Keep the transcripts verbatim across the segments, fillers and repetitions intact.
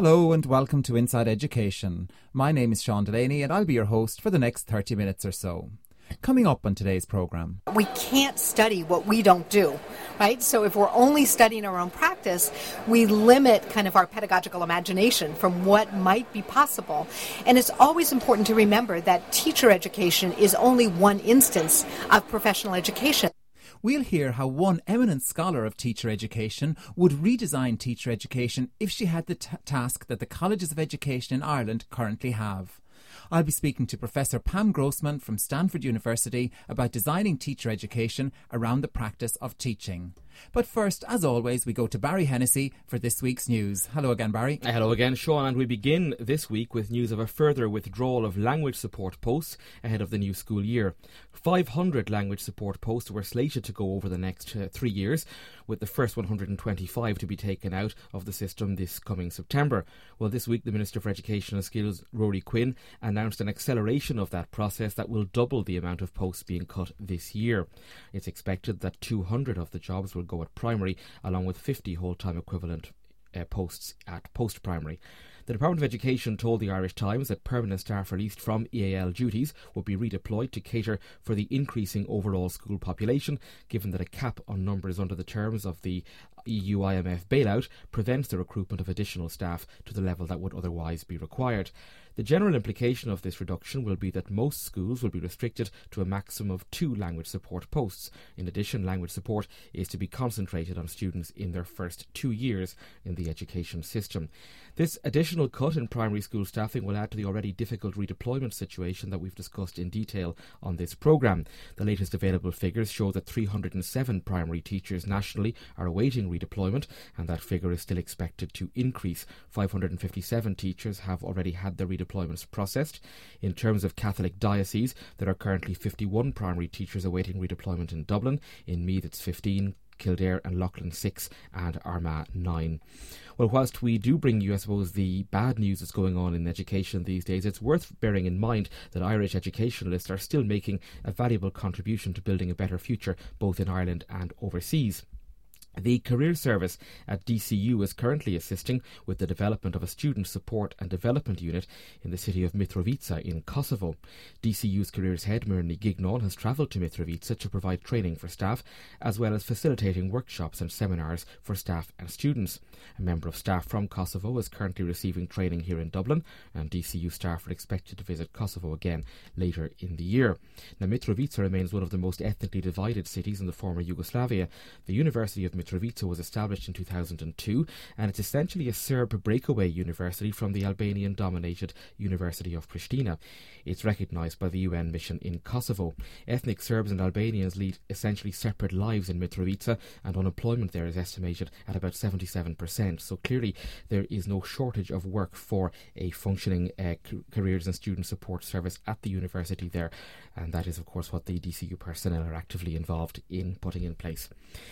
Hello and welcome to Inside Education. My name is Sean Delaney and I'll be your host for the next thirty minutes or so. Coming up on today's programme. We can't study what we don't do, right? So if we're only studying our own practice, we limit kind of our pedagogical imagination from what might be possible. And it's always important to remember that teacher education is only one instance of professional education. We'll hear how one eminent scholar of teacher education would redesign teacher education if she had the t- task that the colleges of education in Ireland currently have. I'll be speaking to Professor Pam Grossman from Stanford University about designing teacher education around the practice of teaching. But first, as always, we go to Barry Hennessy for this week's news. Hello again, Barry. Uh, hello again, Sean, and we begin this week with news of a further withdrawal of language support posts ahead of the new school year. five hundred language support posts were slated to go over the next uh, three years, with the first one hundred twenty-five to be taken out of the system this coming September. Well, this week the Minister for Education and Skills, Rory Quinn, announced an acceleration of that process that will double the amount of posts being cut this year. It's expected that two hundred of the jobs will go at primary, along with fifty whole-time equivalent uh, posts at post-primary. The Department of Education told the Irish Times that permanent staff released from E A L duties would be redeployed to cater for the increasing overall school population, given that a cap on numbers under the terms of the E U I M F bailout prevents the recruitment of additional staff to the level that would otherwise be required. The general implication of this reduction will be that most schools will be restricted to a maximum of two language support posts. In addition, language support is to be concentrated on students in their first two years in the education system. This additional cut in primary school staffing will add to the already difficult redeployment situation that we've discussed in detail on this programme. The latest available figures show that three hundred seven primary teachers nationally are awaiting redeployment, and that figure is still expected to increase. five hundred fifty-seven teachers have already had their redeployments processed. In terms of Catholic dioceses, there are currently fifty-one primary teachers awaiting redeployment in Dublin. In Meath it's fifteen, Kildare and Loughlin six and Armagh nine. Well, whilst we do bring you, I suppose, the bad news that's going on in education these days, it's worth bearing in mind that Irish educationalists are still making a valuable contribution to building a better future both in Ireland and overseas. The Career Service at D C U is currently assisting with the development of a student support and development unit in the city of Mitrovica in Kosovo. D C U's careers head, Myrny Gignon, has travelled to Mitrovica to provide training for staff, as well as facilitating workshops and seminars for staff and students. A member of staff from Kosovo is currently receiving training here in Dublin, and D C U staff are expected to visit Kosovo again later in the year. Now, Mitrovica remains one of the most ethnically divided cities in the former Yugoslavia. The University of Mitrovica was established in two thousand two, and it's essentially a Serb breakaway university from the Albanian-dominated University of Pristina. It's recognised by the U N mission in Kosovo. Ethnic Serbs and Albanians lead essentially separate lives in Mitrovica, and unemployment there is estimated at about seventy-seven percent. So clearly there is no shortage of work for a functioning uh, careers and student support service at the university there, and that is of course what the D C U personnel are actively involved in putting in place.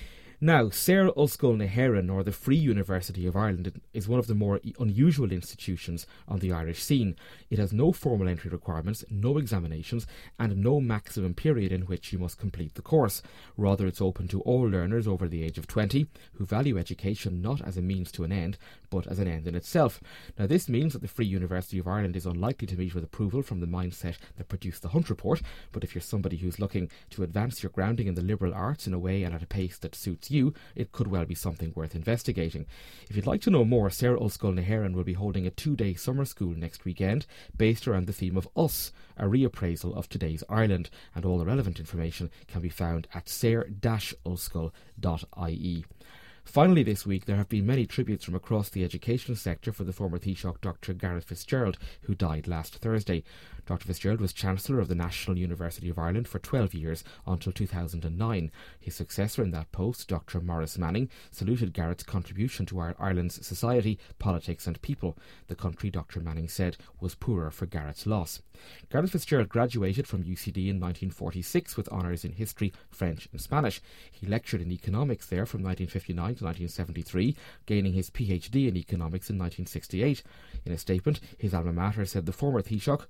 Now, Saor Ullscoil na hÉireann, or the Free University of Ireland, is one of the more unusual institutions on the Irish scene. It has no formal entry requirements, no examinations, and no maximum period in which you must complete the course. Rather, it's open to all learners over the age of twenty who value education not as a means to an end, but as an end in itself. Now, this means that the Free University of Ireland is unlikely to meet with approval from the mindset that produced the Hunt Report, but if you're somebody who's looking to advance your grounding in the liberal arts in a way and at a pace that suits you, it could well be something worth investigating. If you'd like to know more, Saor Ullscoil na hÉireann will be holding a two-day summer school next weekend based around the theme of Us, a reappraisal of today's Ireland, and all the relevant information can be found at saor dash ullscoil dot I E. Finally this week, there have been many tributes from across the education sector for the former Taoiseach Doctor Garret FitzGerald, who died last Thursday. Doctor FitzGerald was Chancellor of the National University of Ireland for twelve years until two thousand nine. His successor in that post, Doctor Maurice Manning, saluted Garrett's contribution to our Ireland's society, politics and people. The country, Doctor Manning said, was poorer for Garrett's loss. Garret FitzGerald graduated from U C D in nineteen forty-six with honours in history, French and Spanish. He lectured in economics there from nineteen fifty-nine to nineteen seventy-three, gaining his PhD in economics in nineteen sixty-eight. In a statement, his alma mater said the former Taoiseach was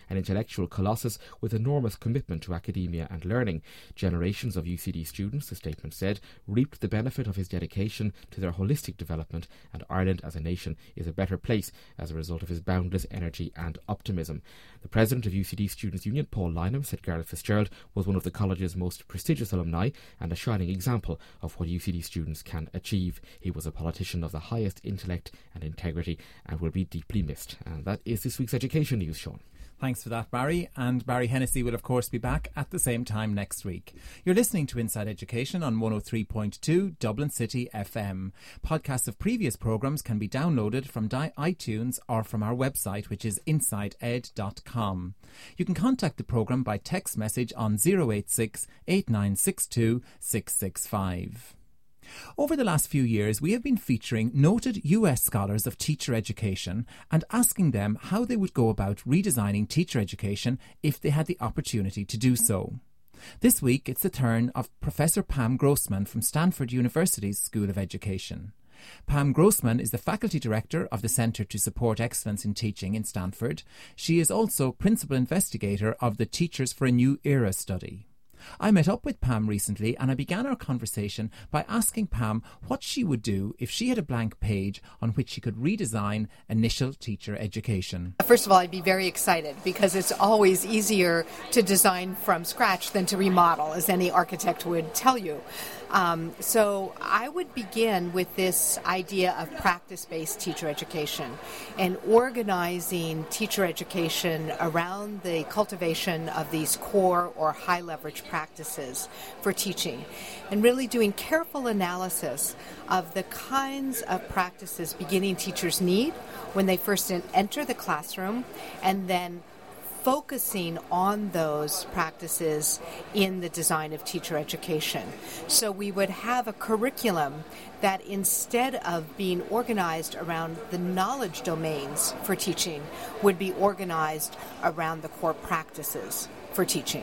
an intellectual colossus with enormous commitment to academia and learning. Generations of U C D students, the statement said, reaped the benefit of his dedication to their holistic development, and Ireland as a nation is a better place as a result of his boundless energy and optimism. The president of U C D Students' Union, Paul Lynham, said Garret FitzGerald was one of the college's most prestigious alumni and a shining example of what U C D students can achieve. He was a politician of the highest intellect and integrity and will be deeply missed. And that is this week's Education News, Sean. Thanks for that, Barry. And Barry Hennessy will, of course, be back at the same time next week. You're listening to Inside Education on one oh three point two Dublin City F M. Podcasts of previous programmes can be downloaded from iTunes or from our website, which is inside ed dot com. You can contact the programme by text message on oh eight six, eight nine six two, six six five. Over the last few years, we have been featuring noted U S scholars of teacher education and asking them how they would go about redesigning teacher education if they had the opportunity to do so. This week, it's the turn of Professor Pam Grossman from Stanford University's School of Education. Pam Grossman is the Faculty Director of the Centre to Support Excellence in Teaching in Stanford. She is also Principal Investigator of the Teachers for a New Era study. I met up with Pam recently and I began our conversation by asking Pam what she would do if she had a blank page on which she could redesign initial teacher education. First of all, I'd be very excited because it's always easier to design from scratch than to remodel, as any architect would tell you. Um, so I would begin with this idea of practice-based teacher education and organizing teacher education around the cultivation of these core or high-leverage practices for teaching, and really doing careful analysis of the kinds of practices beginning teachers need when they first enter the classroom, and then focusing on those practices in the design of teacher education. So we would have a curriculum that, instead of being organized around the knowledge domains for teaching, would be organized around the core practices for teaching.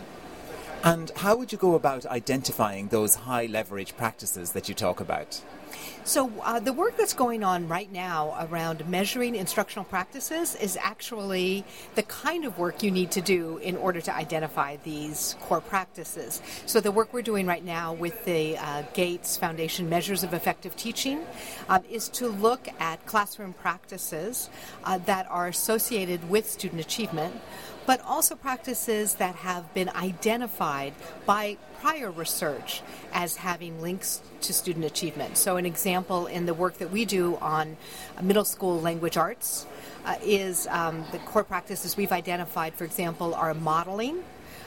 And how would you go about identifying those high leverage practices that you talk about? So uh, the work that's going on right now around measuring instructional practices is actually the kind of work you need to do in order to identify these core practices. So the work we're doing right now with the uh, Gates Foundation Measures of Effective Teaching um, is to look at classroom practices uh, that are associated with student achievement, but also practices that have been identified by prior research as having links to student achievement. So an example in the work that we do on middle school language arts uh, is um, the core practices we've identified, for example, are modeling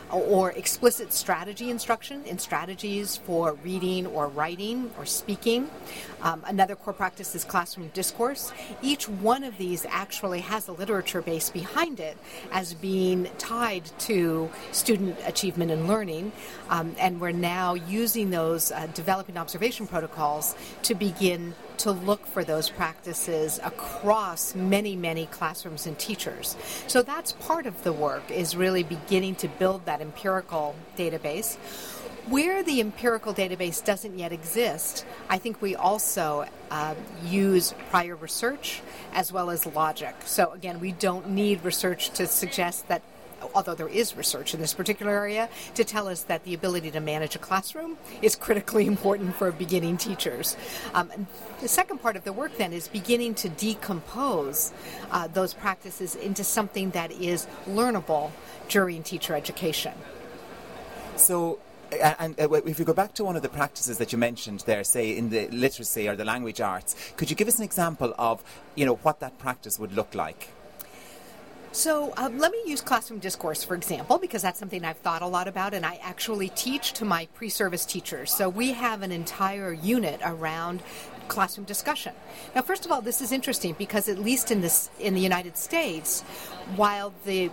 or explicit strategy instruction in strategies for reading or writing or speaking. Um, another core practice is classroom discourse. Each one of these actually has a literature base behind it as being tied to student achievement and learning, um, and we're now using those uh, developing observation protocols to begin to look for those practices across many, many classrooms and teachers. So that's part of the work, is really beginning to build that empirical database. Where the empirical database doesn't yet exist, I think we also uh, use prior research as well as logic. So again, we don't need research to suggest that, although there is research in this particular area, to tell us that the ability to manage a classroom is critically important for beginning teachers. Um, the second part of the work then is beginning to decompose uh, those practices into something that is learnable during teacher education. So, and uh, if you go back to one of the practices that you mentioned there, say in the literacy or the language arts, could you give us an example of, you know, what that practice would look like? So um, let me use classroom discourse, for example, because that's something I've thought a lot about, and I actually teach to my pre-service teachers. So we have an entire unit around classroom discussion. Now, first of all, this is interesting because at least in this in the United States, while the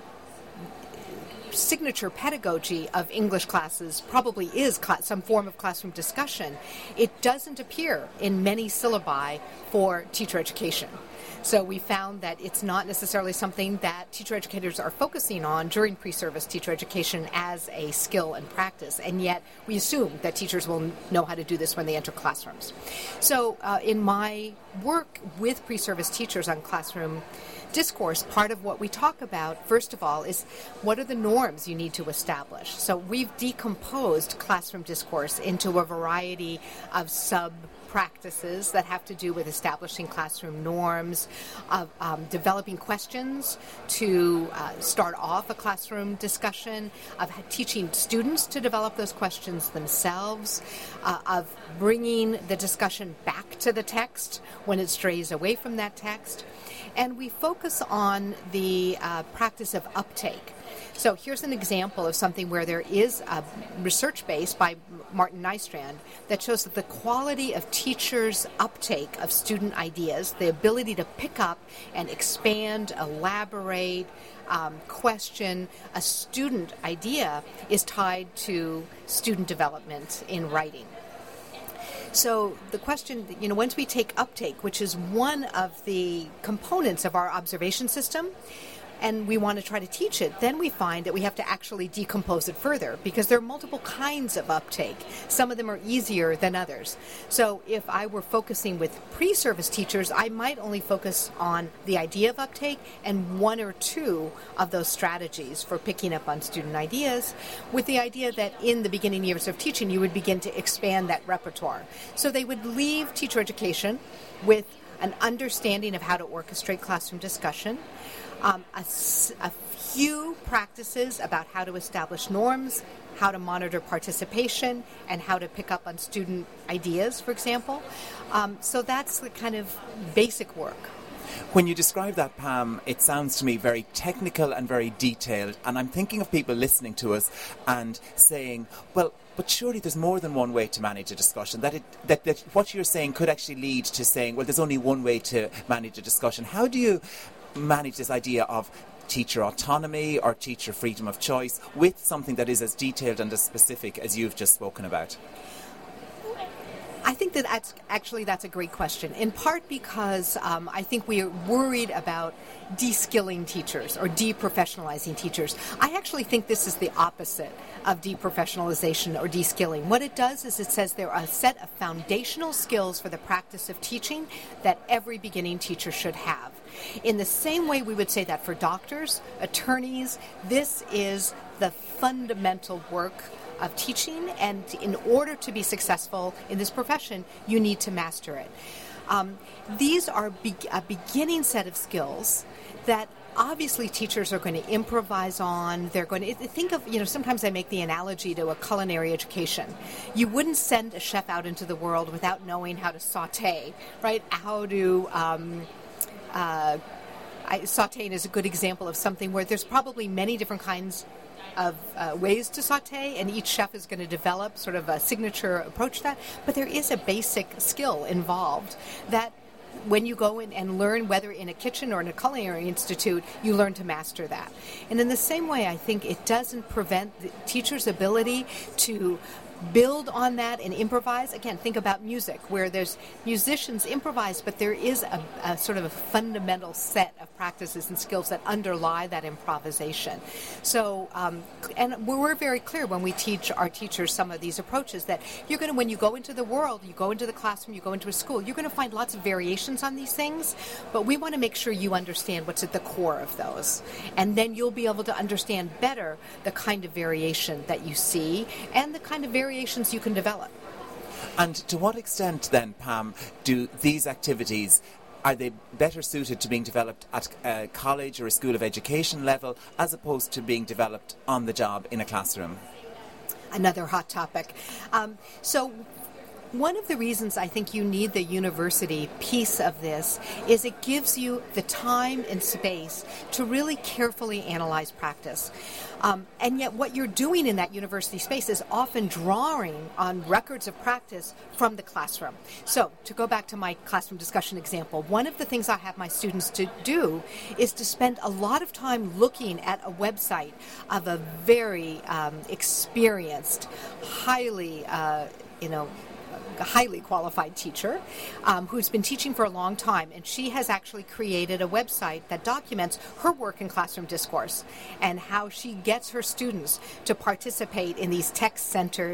signature pedagogy of English classes probably is cl- some form of classroom discussion, it doesn't appear in many syllabi for teacher education. So we found that it's not necessarily something that teacher educators are focusing on during pre-service teacher education as a skill and practice, and yet we assume that teachers will know how to do this when they enter classrooms. So uh, in my work with pre-service teachers on classroom discourse, part of what we talk about, first of all, is what are the norms you need to establish. So we've decomposed classroom discourse into a variety of sub practices that have to do with establishing classroom norms, of um, developing questions to uh, start off a classroom discussion, of teaching students to develop those questions themselves, uh, of bringing the discussion back to the text when it strays away from that text. And we focus on the uh, practice of uptake. So here's an example of something where there is a research base by Martin Nystrand that shows that the quality of teachers' uptake of student ideas, the ability to pick up and expand, elaborate, um, question a student idea is tied to student development in writing. So the question, you know, once we take uptake, which is one of the components of our observation system, and we want to try to teach it, then we find that we have to actually decompose it further because there are multiple kinds of uptake. Some of them are easier than others. So if I were focusing with pre-service teachers, I might only focus on the idea of uptake and one or two of those strategies for picking up on student ideas, with the idea that in the beginning years of teaching, you would begin to expand that repertoire. So they would leave teacher education with an understanding of how to orchestrate classroom discussion, Um, a, a few practices about how to establish norms, how to monitor participation, and how to pick up on student ideas, for example. Um, so that's the kind of basic work. When you describe that, Pam, it sounds to me very technical and very detailed. And I'm thinking of people listening to us and saying, well, but surely there's more than one way to manage a discussion. That, it, that, that what you're saying could actually lead to saying, well, there's only one way to manage a discussion. How do you manage this idea of teacher autonomy or teacher freedom of choice with something that is as detailed and as specific as you've just spoken about? I think that that's actually that's a great question, in part because um, I think we are worried about de-skilling teachers or deprofessionalizing teachers. I actually think this is the opposite of deprofessionalization or de-skilling. What it does is it says there are a set of foundational skills for the practice of teaching that every beginning teacher should have. In the same way we would say that for doctors, attorneys, this is the fundamental work of teaching, and in order to be successful in this profession, you need to master it. Um, these are be- a beginning set of skills that obviously teachers are going to improvise on. They're going to think of, you know, sometimes I make the analogy to a culinary education. You wouldn't send a chef out into the world without knowing how to saute, right? How to um, uh, I, sauteing is a good example of something where there's probably many different kinds of uh, ways to saute, and each chef is going to develop sort of a signature approach to that. But there is a basic skill involved that when you go in and learn, whether in a kitchen or in a culinary institute, you learn to master that. And in the same way, I think it doesn't prevent the teacher's ability to build on that and improvise. Again, think about music, where there's musicians improvise, but there is a, a sort of a fundamental set of practices and skills that underlie that improvisation. So, um, and we're very clear when we teach our teachers some of these approaches that you're going to, when you go into the world, you go into the classroom, you go into a school, you're going to find lots of variations on these things, but we want to make sure you understand what's at the core of those. And then you'll be able to understand better the kind of variation that you see and the kind of variation variations you can develop. And to what extent then, Pam, do these activities, are they better suited to being developed at a college or a school of education level as opposed to being developed on the job in a classroom? Another hot topic. Um, so one of the reasons I think you need the university piece of this is it gives you the time and space to really carefully analyze practice. Um, and yet what you're doing in that university space is often drawing on records of practice from the classroom. So to go back to my classroom discussion example, one of the things I have my students to do is to spend a lot of time looking at a website of a very um, experienced, highly, uh, you know, a highly qualified teacher um, who's been teaching for a long time, and she has actually created a website that documents her work in classroom discourse and how she gets her students to participate in these text-centered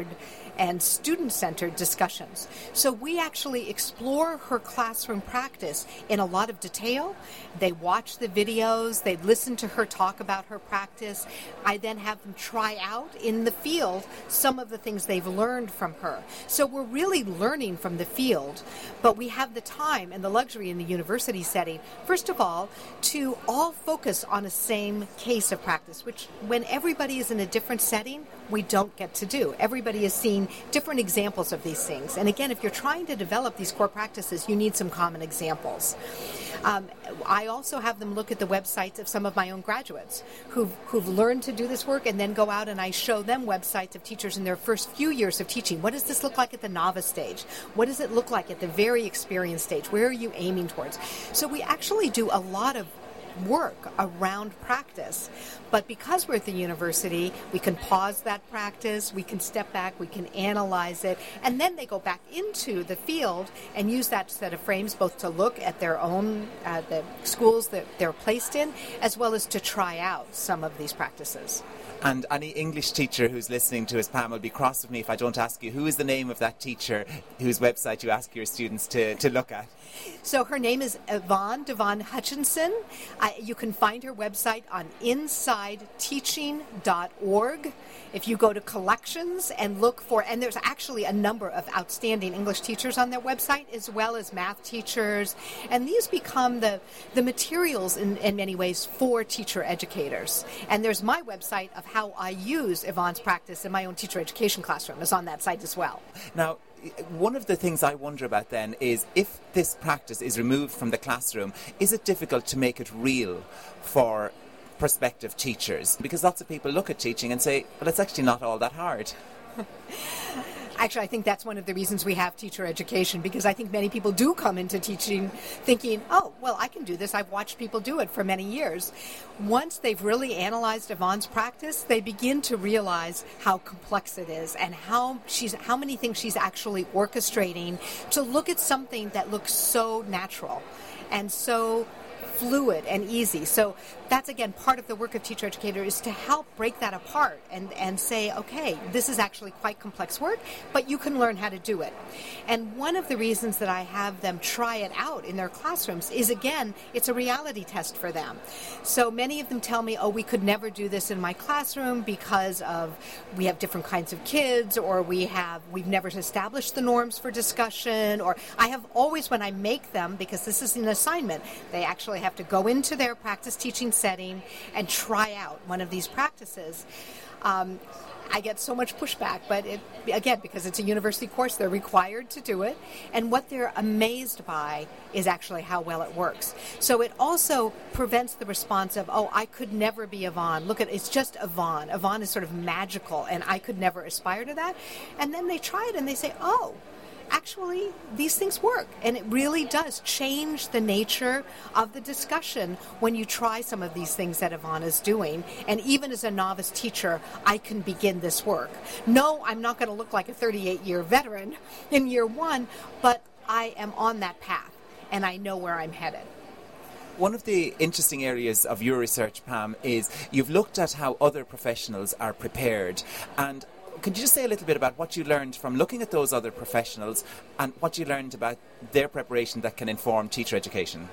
and student-centered discussions. So we actually explore her classroom practice in a lot of detail. They watch the videos, they listen to her talk about her practice. I then have them try out in the field some of the things they've learned from her. So we're really learning from the field, but we have the time and the luxury in the university setting, first of all, to all focus on a same case of practice, which when everybody is in a different setting, we don't get to do. Everybody is seeing different examples of these things. And again, if you're trying to develop these core practices, you need some common examples. Um, I also have them look at the websites of some of my own graduates who've, who've learned to do this work, and then go out and I show them websites of teachers in their first few years of teaching. What does this look like at the novice stage? What does it look like at the very experienced stage? Where are you aiming towards? So we actually do a lot of work around practice. But because we're at the university, we can pause that practice, we can step back, we can analyze it, and then they go back into the field and use that set of frames both to look at their own, uh, the schools that they're placed in, as well as to try out some of these practices. And any English teacher who's listening to us, Pam, will be cross with me if I don't ask you, who is the name of that teacher whose website you ask your students to, to look at? So her name is Yvonne Devon Hutchinson. Uh, you can find her website on inside teaching dot org. If you go to collections and look for, and there's actually a number of outstanding English teachers on their website, as well as math teachers, and these become the, the materials in, in many ways for teacher educators. And there's my website of how I use Yvonne's practice in my own teacher education classroom is on that site as well. Now, one of the things I wonder about then is if this practice is removed from the classroom, is it difficult to make it real for prospective teachers? Because lots of people look at teaching and say, well, it's actually not all that hard. Actually, I think that's one of the reasons we have teacher education, because I think many people do come into teaching thinking, oh, well, I can do this. I've watched people do it for many years. Once they've really analyzed Yvonne's practice, they begin to realize how complex it is and how she's, how many things she's actually orchestrating to look at something that looks so natural and so fluid and easy. So that's, again, part of the work of teacher educator is to help break that apart and, and say, okay, this is actually quite complex work, but you can learn how to do it. And one of the reasons that I have them try it out in their classrooms is, again, it's a reality test for them. So many of them tell me, oh, we could never do this in my classroom because of we have different kinds of kids, or we have, we've never established the norms for discussion, or I have always, when I make them, because this is an assignment, they actually have to go into their practice teaching setting and try out one of these practices. Um, I get so much pushback, but it, again, because it's a university course, they're required to do it. And what they're amazed by is actually how well it works. So it also prevents the response of, oh, I could never be Yvonne. Look at, it's just Yvonne. Yvonne is sort of magical, and I could never aspire to that. And then they try it and they say, oh, actually, these things work. And it really does change the nature of the discussion when you try some of these things that Yvonne is doing. And even as a novice teacher, I can begin this work. No, I'm not going to look like a thirty-eight-year veteran in year one, but I am on that path, and I know where I'm headed. One of the interesting areas of your research, Pam, is you've looked at how other professionals are prepared. And could you just say a little bit about what you learned from looking at those other professionals and what you learned about their preparation that can inform teacher education?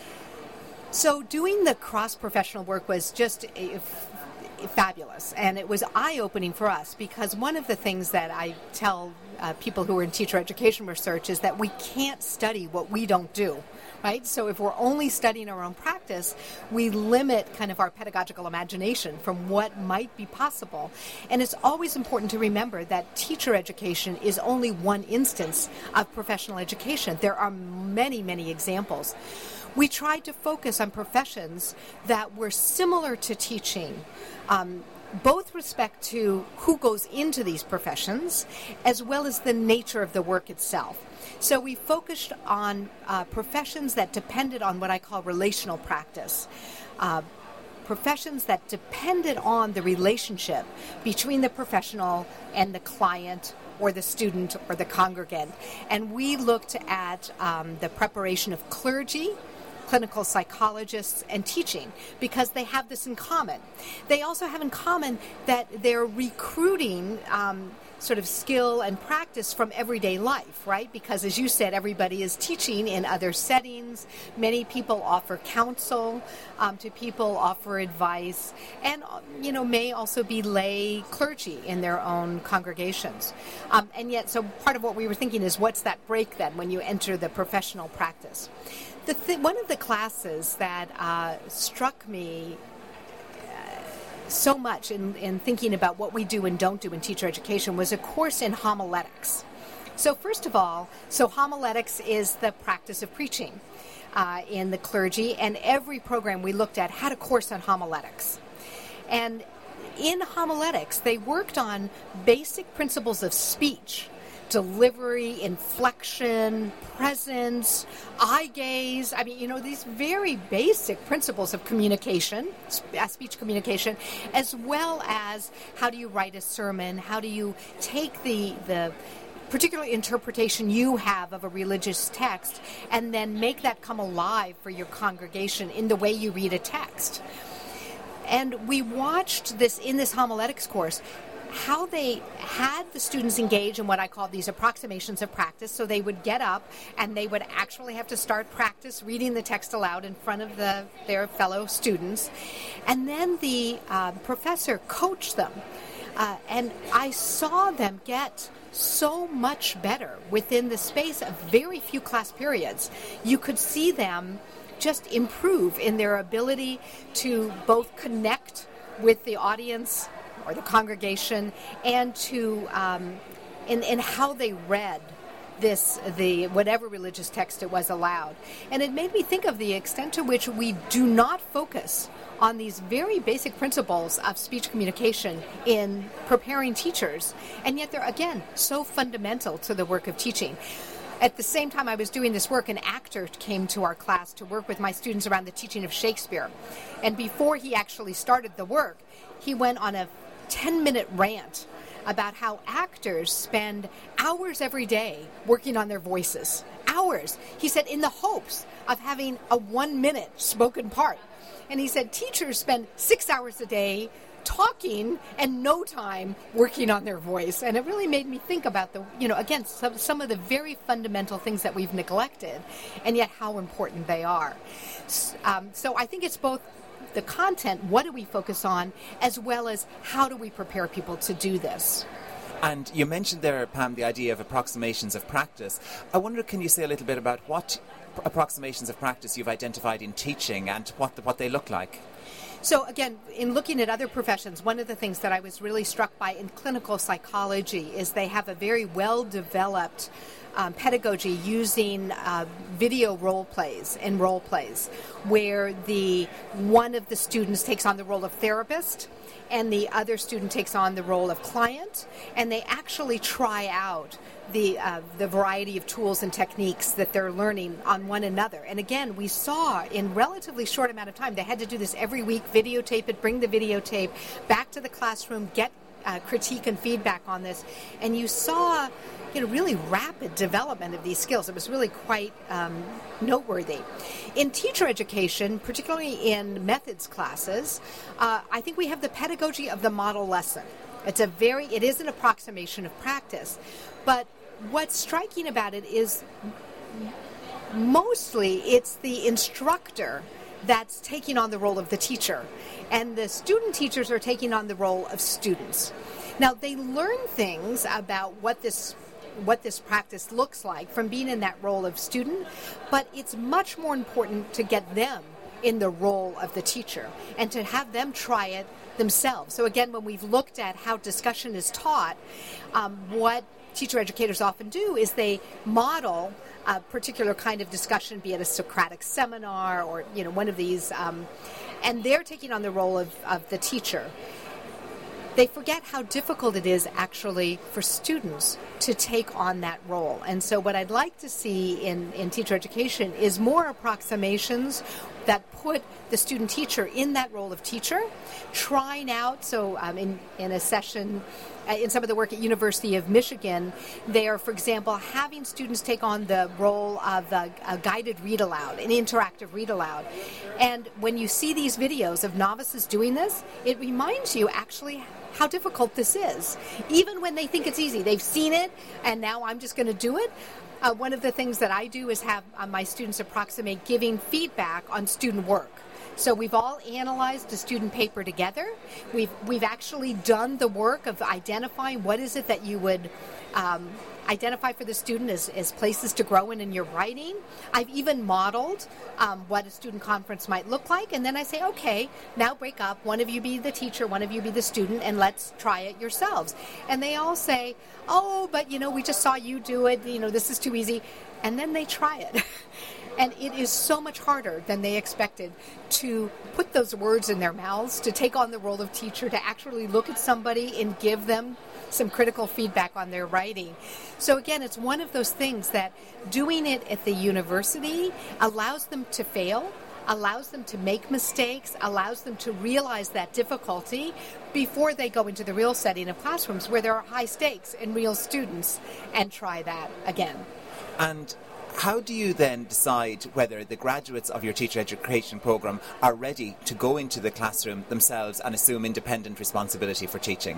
So doing the cross-professional work was just a, fabulous, and it was eye-opening for us, because one of the things that I tell uh, people who are in teacher education research is that we can't study what we don't do. Right? So if we're only studying our own practice, we limit kind of our pedagogical imagination from what might be possible. And it's always important to remember that teacher education is only one instance of professional education. There are many, many examples. We tried to focus on professions that were similar to teaching, um, both with respect to who goes into these professions, as well as the nature of the work itself. So we focused on uh, professions that depended on what I call relational practice, uh, professions that depended on the relationship between the professional and the client or the student or the congregant. And we looked at um, the preparation of clergy, clinical psychologists, and teaching, because they have this in common. They also have in common that they're recruiting um, sort of skill and practice from everyday life, right? Because as you said, everybody is teaching in other settings. Many people offer counsel um, to people, offer advice, and, you know, may also be lay clergy in their own congregations. Um, and yet, so part of what we were thinking is, what's that break then when you enter the professional practice? The th- one of the classes that uh, struck me so much in, in thinking about what we do and don't do in teacher education was a course in homiletics. So first of all, so homiletics is the practice of preaching uh, in the clergy, and every program we looked at had a course on homiletics. And in homiletics, they worked on basic principles of speech: delivery, inflection, presence, eye gaze. I mean, you know, these very basic principles of communication, speech communication, as well as how do you write a sermon, how do you take the the particular interpretation you have of a religious text and then make that come alive for your congregation in the way you read a text. And we watched this in this homiletics course, how they had the students engage in what I call these approximations of practice. So they would get up and they would actually have to start practice reading the text aloud in front of the, their fellow students. And then the uh, professor coached them. Uh, and I saw them get so much better within the space of very few class periods. You could see them just improve in their ability to both connect with the audience or the congregation, and to um, in, in how they read this, the whatever religious text it was aloud. And it made me think of the extent to which we do not focus on these very basic principles of speech communication in preparing teachers, and yet they're, again, so fundamental to the work of teaching. At the same time I was doing this work, an actor came to our class to work with my students around the teaching of Shakespeare. And before he actually started the work, he went on a ten-minute rant about how actors spend hours every day working on their voices. Hours. He said, in the hopes of having a one-minute spoken part. And he said teachers spend six hours a day talking and no time working on their voice. And it really made me think about the, you know, again, some, some of the very fundamental things that we've neglected, and yet how important they are. Um, so I think it's both the content, what do we focus on, as well as how do we prepare people to do this. And you mentioned there, Pam, the idea of approximations of practice. I wonder, can you say a little bit about what approximations of practice you've identified in teaching and what the, what they look like? So again, in looking at other professions, one of the things that I was really struck by in clinical psychology is they have a very well-developed um, pedagogy using uh, video role plays and role plays, where the one of the students takes on the role of therapist and the other student takes on the role of client, and they actually try out the uh, the variety of tools and techniques that they're learning on one another. And again, we saw in relatively short amount of time, they had to do this every week, videotape it, bring the videotape back to the classroom, get uh, critique and feedback on this. And you saw, you know, really rapid development of these skills. It was really quite um, noteworthy. In teacher education, particularly in methods classes, uh, I think we have the pedagogy of the model lesson. It's a very, it is an approximation of practice, but what's striking about it is mostly it's the instructor that's taking on the role of the teacher, and the student teachers are taking on the role of students. Now, they learn things about what this what this practice looks like from being in that role of student, but it's much more important to get them in the role of the teacher and to have them try it themselves. So again, when we've looked at how discussion is taught, um, what teacher educators often do is they model a particular kind of discussion, be it a Socratic seminar or, you know, one of these, um, and they're taking on the role of, of the teacher. They forget how difficult it is actually for students to take on that role. And so what I'd like to see in, in teacher education is more approximations that put the student teacher in that role of teacher, trying out, so um, in, in a session in some of the work at University of Michigan, they are, for example, having students take on the role of a, a guided read aloud, an interactive read aloud. And when you see these videos of novices doing this, it reminds you actually how difficult this is. Even when they think it's easy, they've seen it, and now I'm just going to do it. Uh, one of the things that I do is have uh, my students approximate giving feedback on student work. So we've all analyzed the student paper together. We've we've actually done the work of identifying what is it that you would um, identify for the student as, as places to grow in in your writing. I've even modeled um, what a student conference might look like, and then I say, okay, now break up. One of you be the teacher, one of you be the student, and let's try it yourselves. And they all say, oh, but you know, we just saw you do it. You know, this is too easy. And then they try it. And it is so much harder than they expected to put those words in their mouths, to take on the role of teacher, to actually look at somebody and give them some critical feedback on their writing. So again, it's one of those things that doing it at the university allows them to fail, allows them to make mistakes, allows them to realize that difficulty before they go into the real setting of classrooms where there are high stakes and real students, and try that again. And how do you then decide whether the graduates of your teacher education programme are ready to go into the classroom themselves and assume independent responsibility for teaching?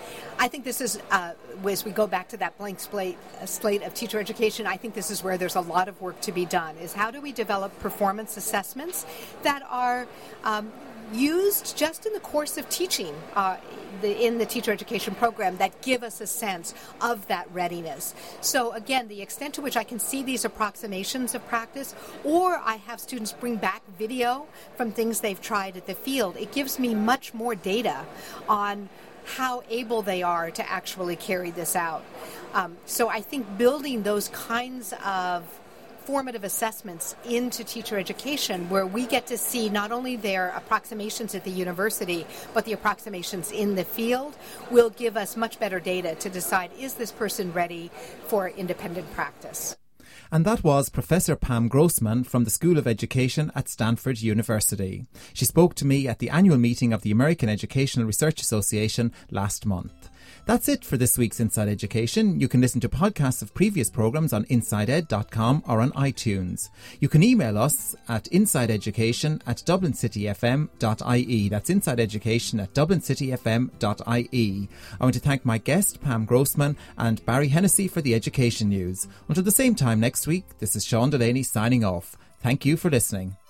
I think this is, uh, as we go back to that blank slate, uh, slate of teacher education, I think this is where there's a lot of work to be done, is how do we develop performance assessments that are um, used just in the course of teaching uh, the, in the teacher education program that give us a sense of that readiness. So again, the extent to which I can see these approximations of practice, or I have students bring back video from things they've tried at the field, it gives me much more data on how able they are to actually carry this out. Um, so I think building those kinds of formative assessments into teacher education, where we get to see not only their approximations at the university, but the approximations in the field, will give us much better data to decide, is this person ready for independent practice? And that was Professor Pam Grossman from the School of Education at Stanford University. She spoke to me at the annual meeting of the American Educational Research Association last month. That's it for this week's Inside Education. You can listen to podcasts of previous programmes on inside ed dot com or on iTunes. You can email us at insideeducation at dublin city f m dot i e. That's insideeducation at dublin city f m dot i e. I want to thank my guest, Pam Grossman, and Barry Hennessy for the education news. Until the same time next week, this is Sean Delaney signing off. Thank you for listening.